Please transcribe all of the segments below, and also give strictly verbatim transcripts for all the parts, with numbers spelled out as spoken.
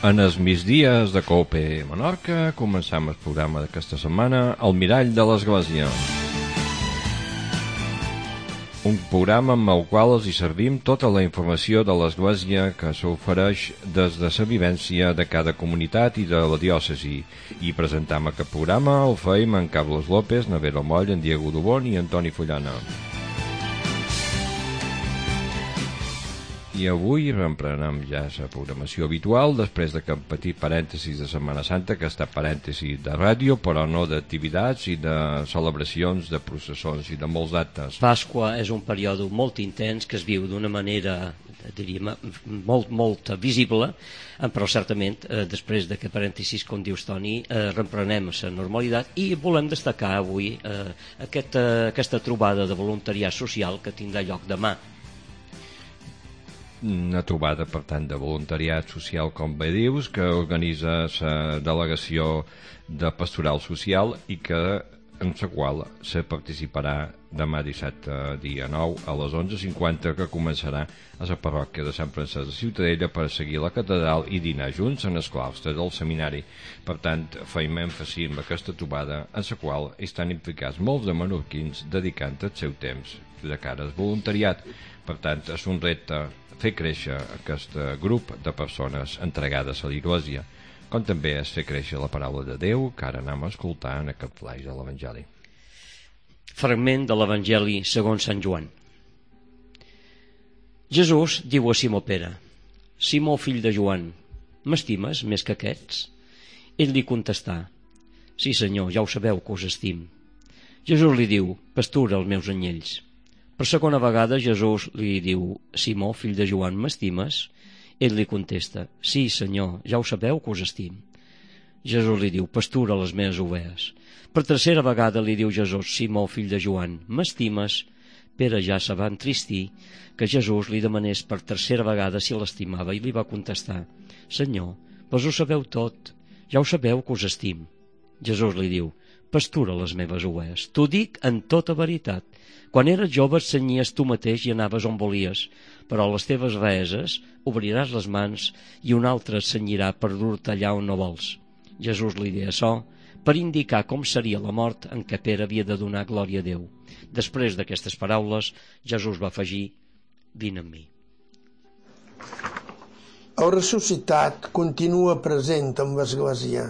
En els migdies de Cope Menorca començam el programa d'aquesta setmana, El mirall de l'Església. Un programa amb el qual els hi servim tota la informació de l'Església que s'ofereix des de la vivència de cada comunitat i de la diòcesi. I presentam aquest programa el feim en Carlos López, Navero Moll, en Diego Dubón i Antoni Fullana. I avui reemprenem ja la programació habitual després d'aquest petit parèntesis de Setmana Santa, que ha estat parèntesi de ràdio, però no d'activitats i de celebracions, de processons i de molts actes. Pasqua és un període molt intens que es viu d'una manera, diríem, molt, molt visible, però certament, eh, després d'aquest parèntesis, com dius, Toni, eh, reemprenem la normalitat i volem destacar avui eh, aquesta, aquesta trobada de voluntariat social que tindrà lloc demà. Una trobada, per tant, de voluntariat social, com bé dius, que organitza la delegació de Pastoral Social i que en la qual se participarà demà dissabte, dia nou, a les onze cinquanta, que començarà a la parròquia de Sant Francesc de Ciutadella per seguir la catedral i dinar junts en el claustre del seminari. Per tant, feim èmfasi en aquesta trobada, en la qual estan implicats molts de menorquins dedicant el seu temps de cara al voluntariat. Per tant, és un repte fer créixer aquest grup de persones entregades a l'Església, com també és fer créixer la paraula de Déu, que ara anem a escoltar en aquest flaix de l'Evangeli. Fragment de l'Evangeli segons Sant Joan. Jesús diu a Simó Pere: Simó, fill de Joan, m'estimes més que aquests? Ell li contestà: Sí, senyor, ja ho sabeu que us estim. Jesús li diu: pastura els meus anyells. Per segona vegada Jesús li diu: Simó, fill de Joan, m'estimes? Ell li contesta: Sí, senyor, ja ho sabeu que us estim. Jesús li diu: pastura les meves ovelles. Per tercera vegada li diu Jesús: Simó, fill de Joan, m'estimes? Pere ja se va entristir que Jesús li demanés per tercera vegada si l'estimava i li va contestar: Senyor, vos ho sabeu tot, ja ho sabeu que us estim. Jesús li diu: pastura les meves ovelles. T'ho dic en tota veritat. Quan eres jove et cenyies tu mateix i anaves on volies, però a les teves veeses obriràs les mans i un altre et cenyirà per dur-te allà on no vols. Jesús li deia açò per indicar com seria la mort en què Pere havia de donar glòria a Déu. Després d'aquestes paraules, Jesús va afegir: vine amb mi. El ressuscitat continua present amb l'Església.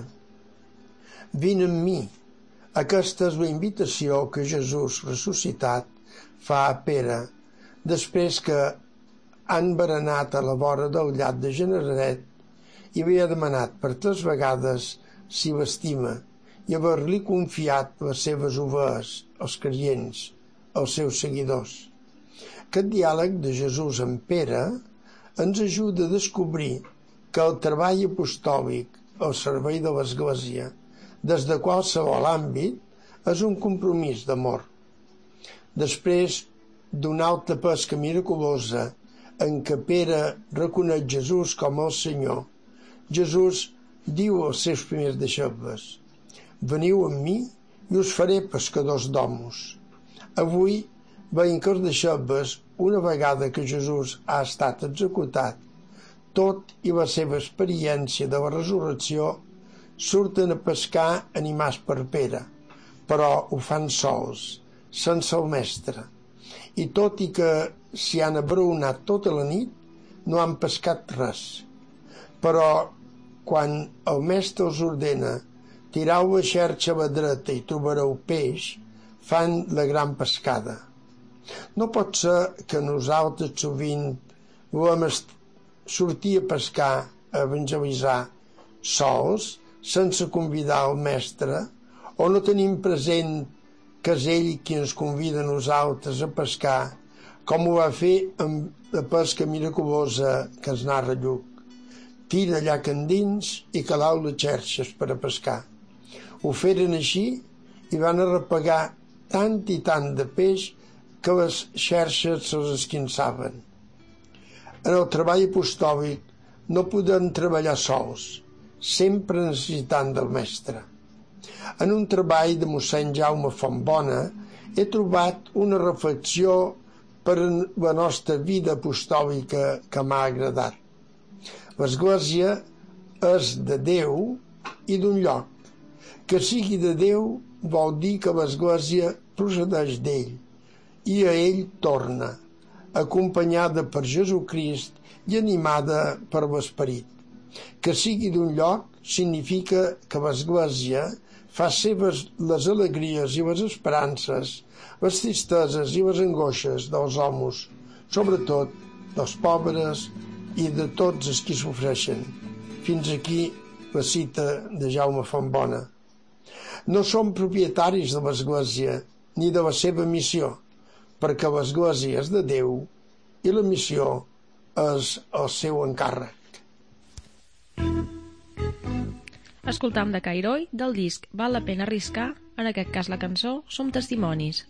Vine amb mi. Aquesta és la invitació que Jesús ressuscitat fa a Pere després que han berenat a la vora del llac de Genesaret i havia demanat per tres vegades si l'estima i haver-li confiat les seves ovelles, els creients, els seus seguidors. Aquest diàleg de Jesús amb Pere ens ajuda a descobrir que el treball apostòlic al servei de l'Església, des de qualsevol àmbit, és un compromís d'amor. Després d'una alta pesca miraculosa en què Pere reconeix Jesús com el Senyor, Jesús diu als seus primers deixebles: veniu amb mi i us faré pescadors d'homes. Avui veiem que els deixebles, una vegada que Jesús ha estat executat, tot i la seva experiència de la resurrecció, surten a pescar animats per Pere, però ho fan sols, sense el mestre. I tot i que s'hi han abraonat tota la nit, no han pescat res. Però quan el mestre els ordena: tirau la xerxa a la dreta i trobareu peix, fan la gran pescada. No pot ser que nosaltres sovint volem sortir a pescar, a evangelitzar, sols, sense convidar el mestre, o no tenim present que és ell qui ens convida a nosaltres a pescar, com ho va fer amb la pesca miraculosa que es narra Lluc. Tira llac endins i calau les xerxes per a pescar. Ho feren així i van arrepegar tant i tant de peix que les xerxes se'ls esquinçaven. En el treball apostòlic no podem treballar sols, sempre necessitant del mestre. En un treball de mossèn Jaume Fontbona he trobat una reflexió per la nostra vida apostòlica que m'ha agradat. L'Església és de Déu i d'un lloc. Que sigui de Déu vol dir que l'Església procedeix d'ell i a ell torna, acompanyada per Jesucrist i animada per l'Esperit. Que sigui d'un lloc significa que l'Església fa seves les alegries i les esperances, les tristeses i les angoixes dels homes, sobretot dels pobres i de tots els qui sofreixen. Fins aquí la cita de Jaume Fontbona. No som propietaris de l'Església ni de la seva missió, perquè l'Església és de Déu i la missió és el seu encàrrec. Escoltam de Cairoi, del disc Val la pena arriscar, en aquest cas la cançó Som testimonis.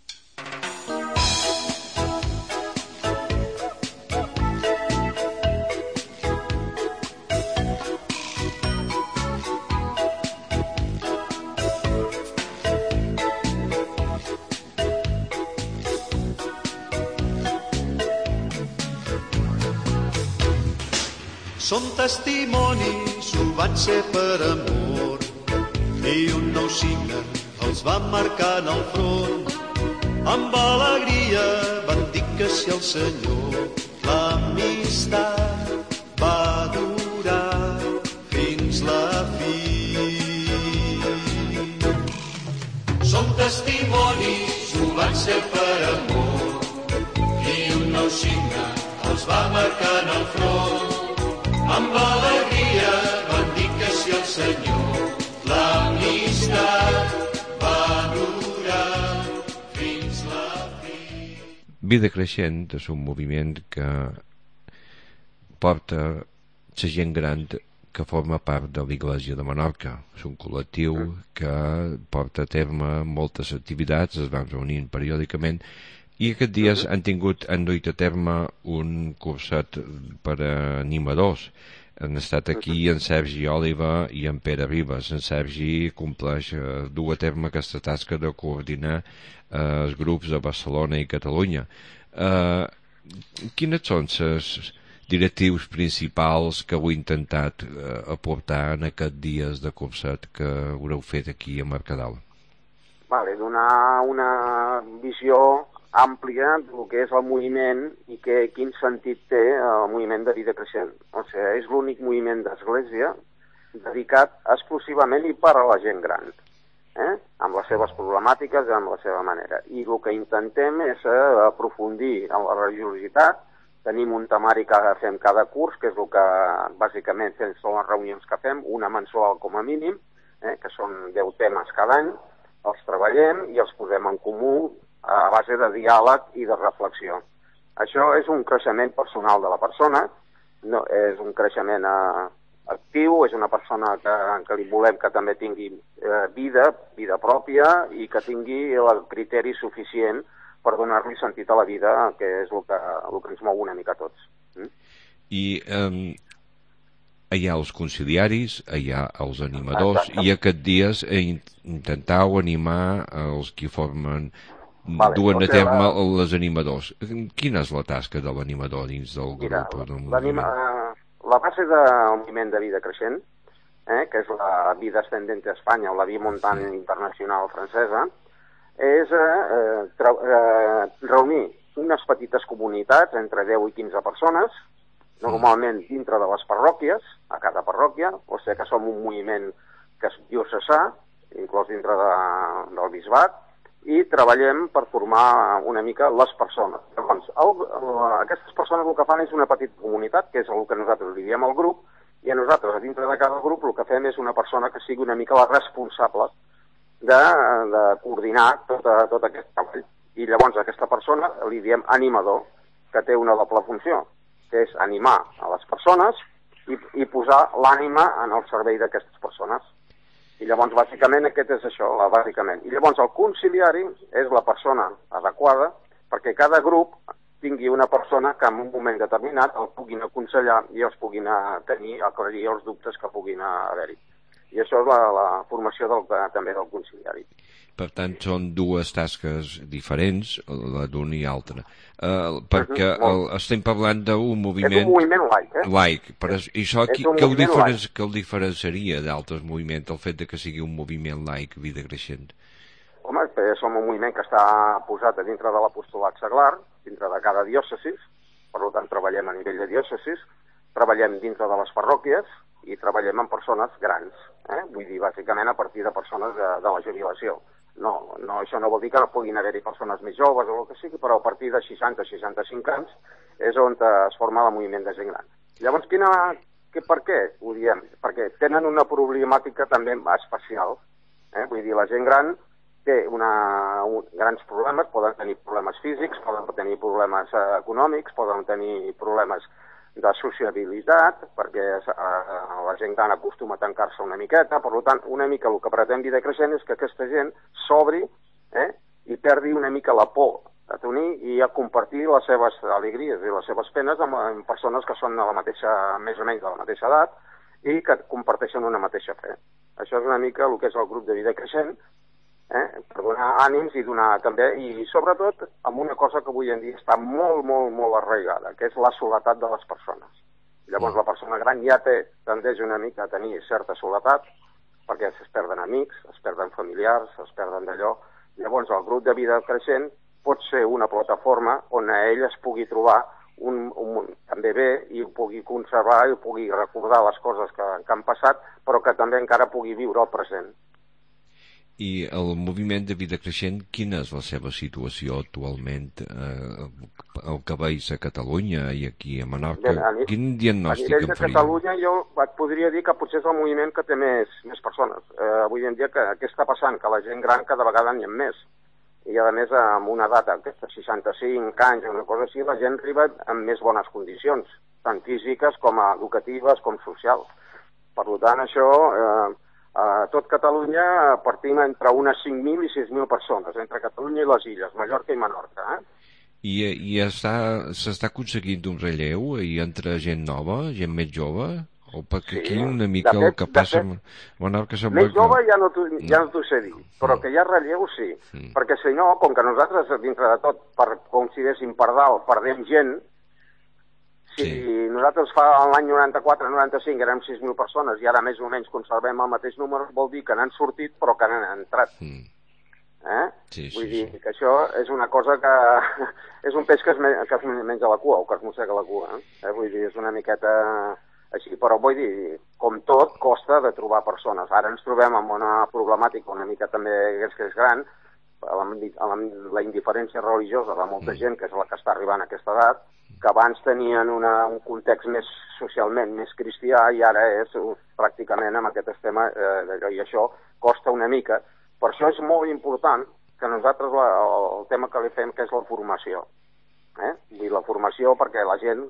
Som testimonis, ho van ser per amor, i un nou signe els va marcar en el front. Amb alegria van dir que si el Senyor l'amistat va durar fins la fi. Som testimonis, ho van ser per amor, i un nou signe els va marcar en el front. Amb alegria van dir que si el Senyor l'amistat va durar fins la fi. Vida Creixent és un moviment que porta la gent gran que forma part de l'Església de Menorca. És un col·lectiu que porta a terme moltes activitats, es van reunint periòdicament, i aquests dies han tingut, han duit a terme un curset per a animadors. Han estat aquí en Sergi Òliva i en Pere Ribas. En Sergi compleix, eh, du a terme aquesta tasca de coordinar eh, els grups de Barcelona i Catalunya. Eh, quines són les directius principals que heu intentat eh, aportar en aquests dies de curset que haureu fet aquí a Mercadal? Vale, donar una visió àmplia del que és el moviment i que, quin sentit té el moviment de Vida Creixent. O sigui, és l'únic moviment d'església dedicat exclusivament i per a la gent gran, eh? Amb les seves problemàtiques i amb la seva manera. I el que intentem és eh, aprofundir en la religiositat. Tenim un temari que fem cada curs, que és el que bàsicament fem, són les reunions que fem, una mensual com a mínim, eh? Que són deu temes cada any, els treballem i els posem en comú a base de diàleg i de reflexió. Això és un creixement personal de la persona, no, és un creixement eh, actiu, és una persona que, que li volem que també tingui eh, vida, vida pròpia i que tingui el criteri suficient per donar-li sentit a la vida, que és el que, el que ens mou una mica a tots. Mm? I eh, hi ha els conciliaris, hi ha els animadors. Exacte. I aquests dies intentau animar els que formen Vale, duen a terme la... les animadors. Quina és la tasca de l'animador dins del Mira, grup? L'anima... La base del moviment de Vida Creixent, eh, que és la Vida Ascendente a Espanya o la Via Montant sí. Internacional francesa, és eh, tra... eh, reunir unes petites comunitats entre deu i quinze persones, normalment dintre de les parròquies, a cada parròquia, o sigui que som un moviment que és diocesà, inclòs dintre de, del bisbat, i treballem per formar una mica les persones. Llavors, el, el, aquestes persones el que fan és una petita comunitat, que és el que nosaltres li diem al grup, i a nosaltres, a dintre de cada grup, el que fem és una persona que sigui una mica la responsable de, de coordinar tot, tot aquest treball. I llavors a aquesta persona li diem animador, que té una doble funció, que és animar a les persones i, i posar l'ànima en el servei d'aquestes persones. I llavors, bàsicament, aquest és això, bàsicament. I llavors, el conciliari és la persona adequada perquè cada grup tingui una persona que en un moment determinat el puguin aconsellar i els puguin tenir, aclarir els dubtes que puguin haver-hi. I això és la, la formació del, també del conciliari. Per tant, són dues tasques diferents, la d'una i altra. Uh, perquè uh -huh, el, estem parlant d'un moviment... És un moviment laic, eh? Laic. Però això qui, que, el diferen, que el diferenciaria d'altres moviments, el fet de que sigui un moviment laic, Vida Creixent? Home, som un moviment que està posat a dintre de l'apostolat seglar, dintre de cada diòcesis, per tant treballem a nivell de diòcesis, treballem dintre de les parròquies i treballem amb persones grans, eh? Vull dir, bàsicament a partir de persones de, de la jubilació. No, no, això no vol dir que no puguin haver-hi persones més joves o el que sigui, però a partir de seixanta a seixanta-cinc anys és on es forma el moviment de gent gran. Llavors, quina, que, per què ho diem? Perquè tenen una problemàtica també especial. Eh? Vull dir, la gent gran té una, un, grans problemes, poden tenir problemes físics, poden tenir problemes eh, econòmics, poden tenir problemes de sociabilitat, perquè eh, la gent gran acostuma a tancar-se una miqueta, per tant, una mica el que pretén Vida Creixent és que aquesta gent s'obri eh, i perdi una mica la por a tenir i a compartir les seves alegries i les seves penes amb, amb persones que són de la mateixa, més o menys de la mateixa edat i que comparteixen una mateixa fe. Això és una mica el que és el grup de Vida Creixent, eh, per donar ànims i donar també, i sobretot amb una cosa que avui en dia està molt, molt, molt arraigada, que és la soledat de les persones. Llavors la persona gran ja té, tendeix una mica a tenir certa soledat, perquè es perden amics, es perden familiars, es perden d'allò. Llavors el grup de Vida Creixent pot ser una plataforma on a ell es pugui trobar un, un, també bé i ho pugui conservar i ho pugui recordar les coses que, que han passat, però que també encara pugui viure el present. I el moviment de Vida Creixent, quina és la seva situació actualment eh, el que veus a Catalunya i aquí a Menorca? Bé, a ni, Quin diagnòstic en faria? A nivell de Catalunya jo et podria dir que potser és el moviment que té més, més persones. Eh, avui en dia, que, què està passant? Que la gent gran cada vegada n'hi ha més. I a més, amb una data de seixanta-cinc anys o una cosa així, la gent arriba en més bones condicions, tant físiques com educatives com socials. Per tant, això... Eh, a tot Catalunya partim entre unes cinc mil i sis mil persones, entre Catalunya i les Illes, Mallorca i Menorca. Eh? I, i s'està aconseguint un relleu i entre gent nova, gent més jove? O perquè sí, aquí una mica fet, el que passa a Menorca sembla més jove ja no t'ho ja no sé dir, però que hi ha relleu sí, sí. Perquè si no, com que nosaltres dintre de tot, per, com si déssim per dalt, perdem gent. Si sí. Nosaltres fa l'any noranta-quatre noranta-cinc érem sis mil persones i ara més o menys conservem el mateix número, vol dir que n'han sortit però que n'han entrat. Mm. Eh? Sí, sí, vull dir sí. Que això és una cosa que és un peix que es, que es menja la cua o que es mossega la cua. Eh? Vull dir, és una miqueta així, però vull dir, com tot, costa de trobar persones. Ara ens trobem amb una problemàtica una mica també és que és gran, la, la, la indiferència religiosa de molta mm. gent, que és la que està arribant a aquesta edat, que abans tenien una, un context més socialment més cristià i ara és uh, pràcticament amb aquest tema eh, i això costa una mica. Per això és molt important que nosaltres la, el tema que li fem que és la formació. Eh? I la formació perquè la gent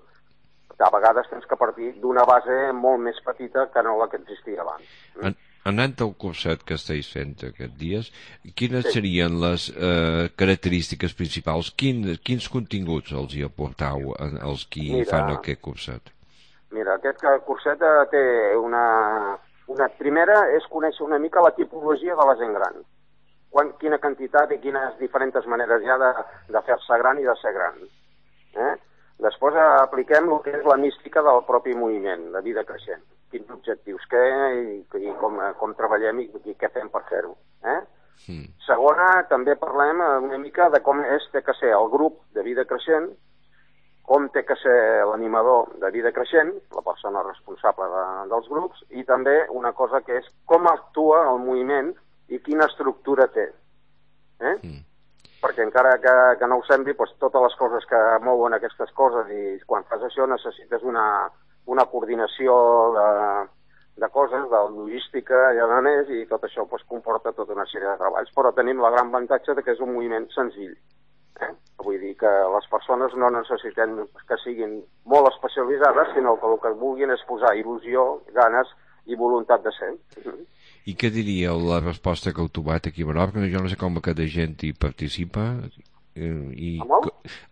a vegades tens que partir d'una base molt més petita que no la que existia abans. En... Anant al curset que estàs fent aquests dies, quines sí. serien les eh, característiques principals? Quin, quins continguts els hi aportau als qui mira, fan aquest curset? Mira, aquest curset té una, una... Primera és conèixer una mica la tipologia de la gent gran. Quan, quina quantitat i quines diferents maneres hi ha de, de fer-se gran i de ser gran. Eh? Després apliquem el que és la mística del propi moviment, de Vida Creixent. Quins objectius què i, i com, com treballem i, i què fem per fer-ho. Eh? Mm. Segona, també parlem una mica de com és té que ser el grup de Vida Creixent, com té que ser l'animador de Vida Creixent, la persona responsable de, dels grups, i també una cosa que és com actua el moviment i quina estructura té. Eh? Mm. Perquè encara que, que no ho sembli, doncs, totes les coses que mouen aquestes coses i quan fas això necessites una, una coordinació de, de coses, de logística i a més, i tot això doncs, comporta tota una sèrie de treballs. Però tenim la gran avantatge de que és un moviment senzill. Eh? Vull dir que les persones no necessiten que siguin molt especialitzades, sinó que el que vulguin és posar il·lusió, ganes i voluntat de ser. I què diria la resposta que heu trobat aquí a Menorca? Jo no sé com cada gent hi participa. I la,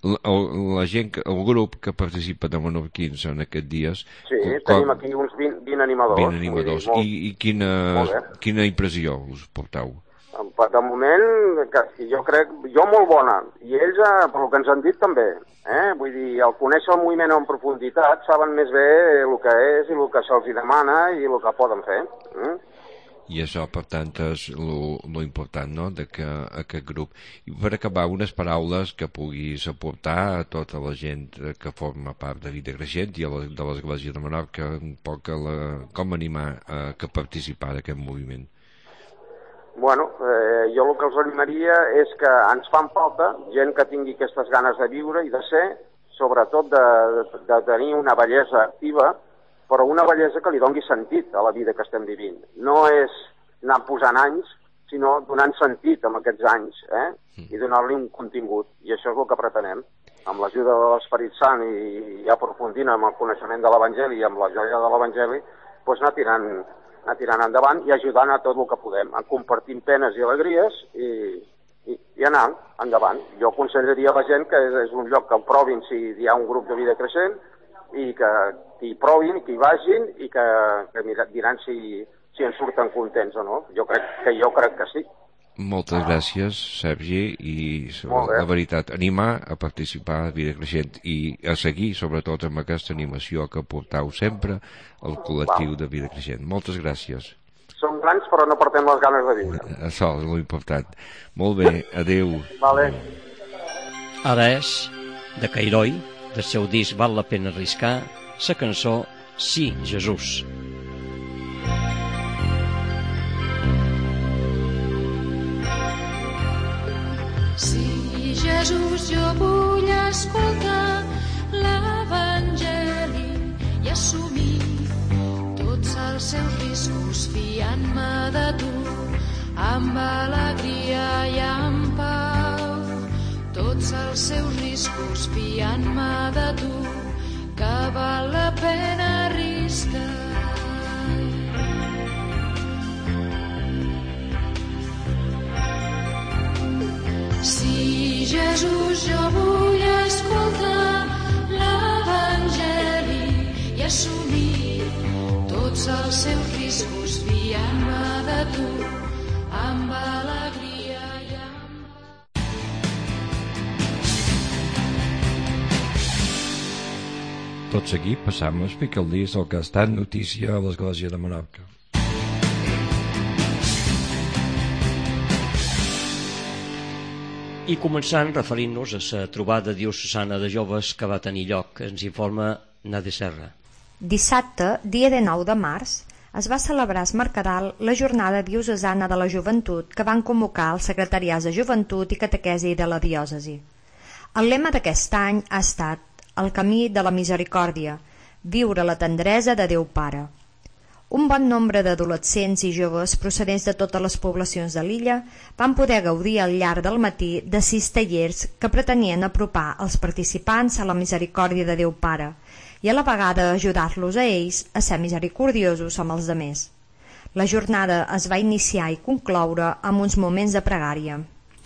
la gent, el grup que participa de menorquins en aquests dies... Sí, com... tenim aquí uns vint, vint vint animadors. vint animadors. Dir, molt... I, i quina, quina impressió us porteu? De moment, que jo crec, jo molt bona, i ells, per el que ens han dit, també. Eh? Vull dir, al conèixer el moviment en profunditat, saben més bé el que és i el que se'ls demana i el que poden fer. Mm? I això, per tant, és lo important, no?, d'aquest grup. I per acabar, unes paraules que puguis aportar a tota la gent que forma part de Vida Creixent i a la, de l'Església de Menorca, un poc a la, com animar a que participar d'aquest moviment. Bueno, eh, jo el que els animaria és que ens fan falta gent que tingui aquestes ganes de viure i de ser, sobretot de, de tenir una bellesa activa, però una bellesa que li doni sentit a la vida que estem vivint. No és anar posant anys, sinó donant sentit amb aquests anys, eh? I donar-li un contingut. I això és el que pretenem. Amb l'ajuda de l'Esperit Sant i, i aprofundint amb el coneixement de l'Evangeli i amb la joia de l'Evangeli, doncs anar tirant, anar tirant endavant i ajudant a tot el que podem, a compartir penes i alegries i, i, i anar endavant. Jo aconsellaria a la gent que és, és un lloc que ho provin si hi ha un grup de Vida Creixent i que, que hi provin, que hi vagin i que, que diran si, si en surten contents o no. Jo crec que jo crec que sí. Moltes gràcies, Sergi, i la veritat, animar a participar a Vida Creixent i a seguir, sobretot, amb aquesta animació que portau sempre al col·lectiu de Vida Creixent. Moltes gràcies. Som grans, però no portem les ganes de viure. Això és l'important. Molt bé, adeu. Vale. Ara és, de Cairoi, del seu disc Val la pena arriscar, la cançó Sí, Jesús. Sí, Jesús, jo vull escoltar l'Evangeli i assumir tots els seus riscos fiant-me de tu amb alegria i amb pau. Tots els seus riscos fiant-me de tu que val la pena arriscar. Sí, Jesús, jo vull escoltar l'Evangeli i assumir tots els seus riscos fiant-me de tu amb alegria i amb... Tot seguit passam a explicar el disc el que ha estat notícia a l'Església de Menorca. I començant referint-nos a la trobada diocesana de joves que va tenir lloc, ens informa Nadia Serra. Dissabte, dia dinou de març, es va celebrar a Mercadal la jornada diocesana de la joventut que van convocar els secretariats de joventut i catequesi de la diòcesi. El lema d'aquest any ha estat el camí de la misericòrdia, viure la tendresa de Déu Pare. Un bon nombre d'adolescents i joves procedents de totes les poblacions de l'illa van poder gaudir al llarg del matí de sis tallers que pretenien apropar els participants a la misericòrdia de Déu Pare i a la vegada ajudar-los a ells a ser misericordiosos amb els demés. La jornada es va iniciar i concloure amb uns moments de pregària.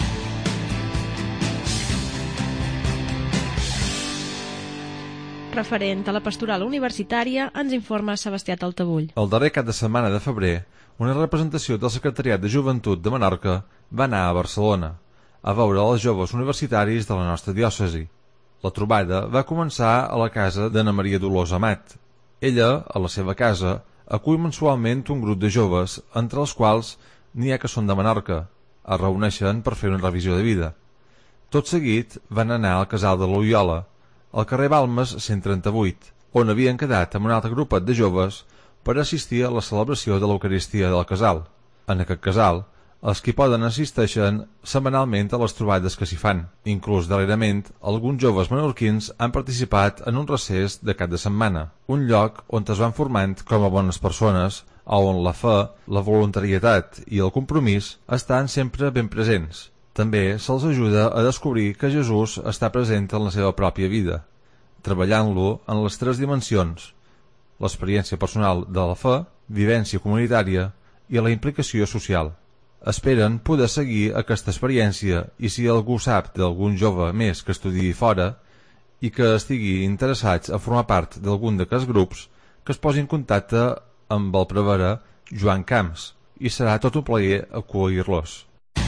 Referent a la pastoral universitària, ens informa Sebastià Taltabull. El darrer cap de setmana de febrer, una representació del Secretariat de Joventut de Menorca va anar a Barcelona, a veure els joves universitaris de la nostra diòcesi. La trobada va començar a la casa d'Anna Maria Dolors Amat. Ella, a la seva casa, acull mensualment un grup de joves, entre els quals n'hi ha que són de Menorca. Es reuneixen per fer una revisió de vida. Tot seguit van anar al casal de l'Oliola, al carrer Balmes cent trenta-vuit, on havien quedat amb un altre grupet de joves per assistir a la celebració de l'Eucaristia del casal. En aquest casal, els qui poden assisteixen setmanalment a les trobades que s'hi fan. Inclús darrerament, alguns joves menorquins han participat en un recés de cap de setmana, un lloc on es van formant com a bones persones, on la fe, la voluntarietat i el compromís estan sempre ben presents. També se'ls ajuda a descobrir que Jesús està present en la seva pròpia vida, treballant-lo en les tres dimensions: l'experiència personal de la fe, vivència comunitària i la implicació social. Esperen poder seguir aquesta experiència i si algú sap d'algun jove més que estudiï fora i que estigui interessats a formar part d'algun d'aquests grups, que es posi en contacte amb el prevere Joan Camps, i serà tot un plaer acollir-los.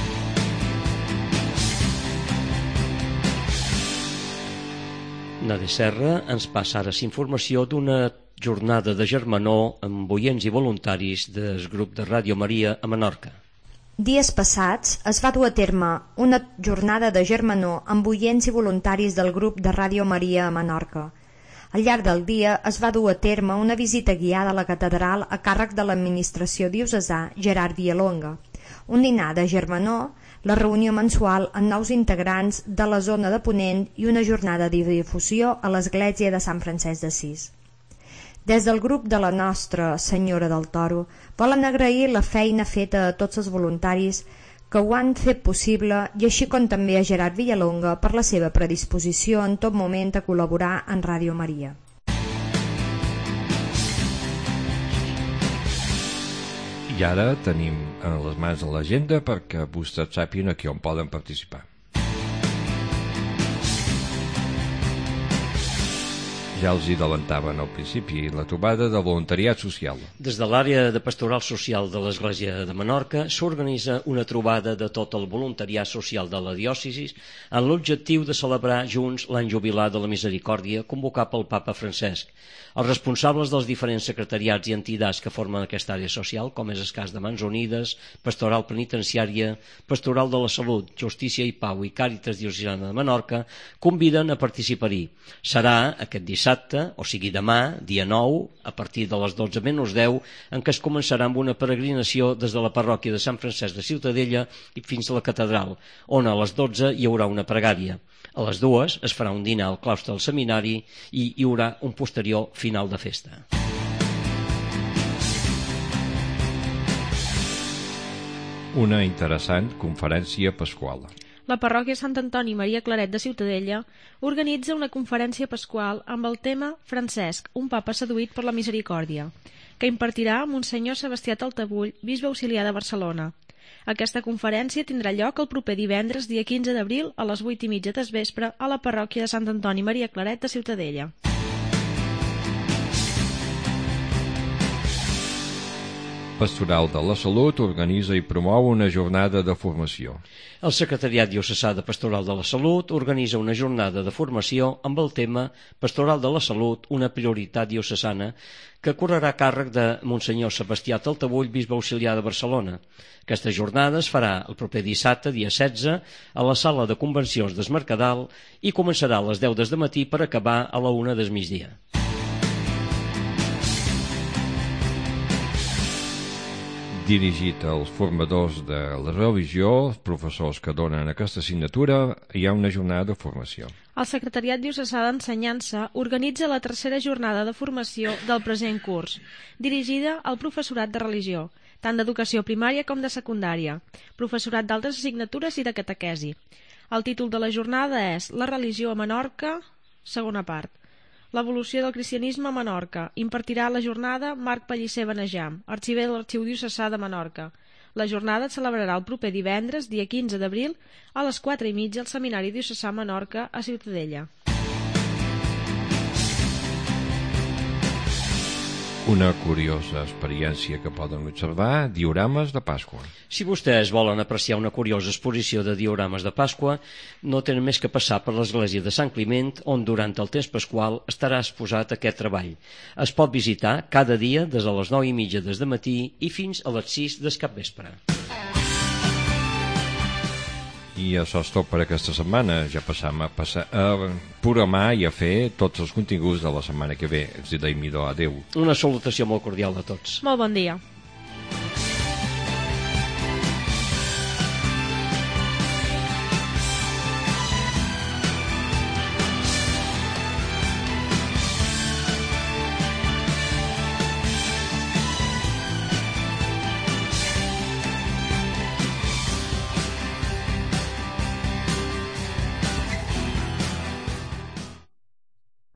Nadia Serra ens passa ara la informació d'una jornada de germanor amb oients i voluntaris del grup de Ràdio Maria a Menorca. Dies passats es va dur a terme una jornada de germanor amb oients i voluntaris del grup de Ràdio Maria a Menorca. Al llarg del dia es va dur a terme una visita guiada a la catedral a càrrec de l'administració diocesà Gerard Villalonga, un dinar de germanor, la reunió mensual amb nous integrants de la zona de Ponent i una jornada de difusió a l'església de Sant Francesc d'Assís. Des del grup de la Nostra Senyora del Toro volen agrair la feina feta a tots els voluntaris que ho han fet possible i així com també a Gerard Villalonga per la seva predisposició en tot moment a col·laborar en Ràdio Maria. I ara tenim en les mans de l'agenda perquè vostès sàpien aquí on poden participar. Ja els hi adelantaven al principi la trobada de voluntariat social. Des de l'àrea de pastoral social de l'Església de Menorca s'organitza una trobada de tot el voluntariat social de la diòcesi amb l'objectiu de celebrar junts l'any jubilar de la Misericòrdia convocat pel Papa Francesc. Els responsables dels diferents secretariats i entitats que formen aquesta àrea social, com és el cas de Mans Unides, Pastoral Penitenciària, Pastoral de la Salut, Justícia i Pau i Càritas Diocesana de Menorca, conviden a participar-hi. Serà aquest dissabte, o sigui demà, dia nou, a partir de les dotze menys deu, en què es començarà amb una peregrinació des de la parròquia de Sant Francesc de Ciutadella i fins a la catedral, on a les dotze hi haurà una pregària. A les dues es farà un dinar al claustre del seminari i hi haurà un posterior final de festa. Una interessant conferència pasqual. La parròquia Sant Antoni Maria Claret de Ciutadella organitza una conferència pasqual amb el tema Francesc, un papa seduït per la misericòrdia, que impartirà Monsenyor Sebastià Taltabull, bisbe auxiliar de Barcelona. Aquesta conferència tindrà lloc el proper divendres, dia quinze d'abril, a les vuit i mitja des vespre, a la parròquia de Sant Antoni Maria Claret de Ciutadella. Pastoral de la Salut organitza i promou una jornada de formació. El Secretariat Diocesà de Pastoral de la Salut organitza una jornada de formació amb el tema Pastoral de la Salut, una prioritat diocesana, que correrà a càrrec de Monsenyor Sebastià Taltabull, bisbe auxiliar de Barcelona. Aquesta jornada es farà el proper dissabte, dia setze, a la sala de convencions del Mercadal i començarà a les deu del matí per acabar a la una del migdia. Dirigit als formadors de la religió, els professors que donen aquesta assignatura, hi ha una jornada de formació. El Secretariat Diocesà d'Ensenyança organitza la tercera jornada de formació del present curs, dirigida al professorat de religió, tant d'educació primària com de secundària, professorat d'altres assignatures i de catequesi. El títol de la jornada és La religió a Menorca, segona part. L'evolució del cristianisme a Menorca. Impartirà la jornada Marc Pellicer Benejam, arxiver de l'Arxiu Diocesà de Menorca. La jornada es celebrarà el proper divendres, dia quinze d'abril, a les quatre i mitja al Seminari Diocesà Menorca a Ciutadella. Una curiosa experiència que poden observar, diorames de Pasqua. Si vostès volen apreciar una curiosa exposició de diorames de Pasqua, no tenen més que passar per l'església de Sant Climent, on durant el temps pasqual estarà exposat aquest treball. Es pot visitar cada dia des de les nou i mitja des de matí i fins a les sis del capvespre. I això és tot per aquesta setmana. Ja passam a, passar, a programar i a fer tots els continguts de la setmana que ve. Els deim idò. Adéu. Una salutació molt cordial a tots. Molt bon dia.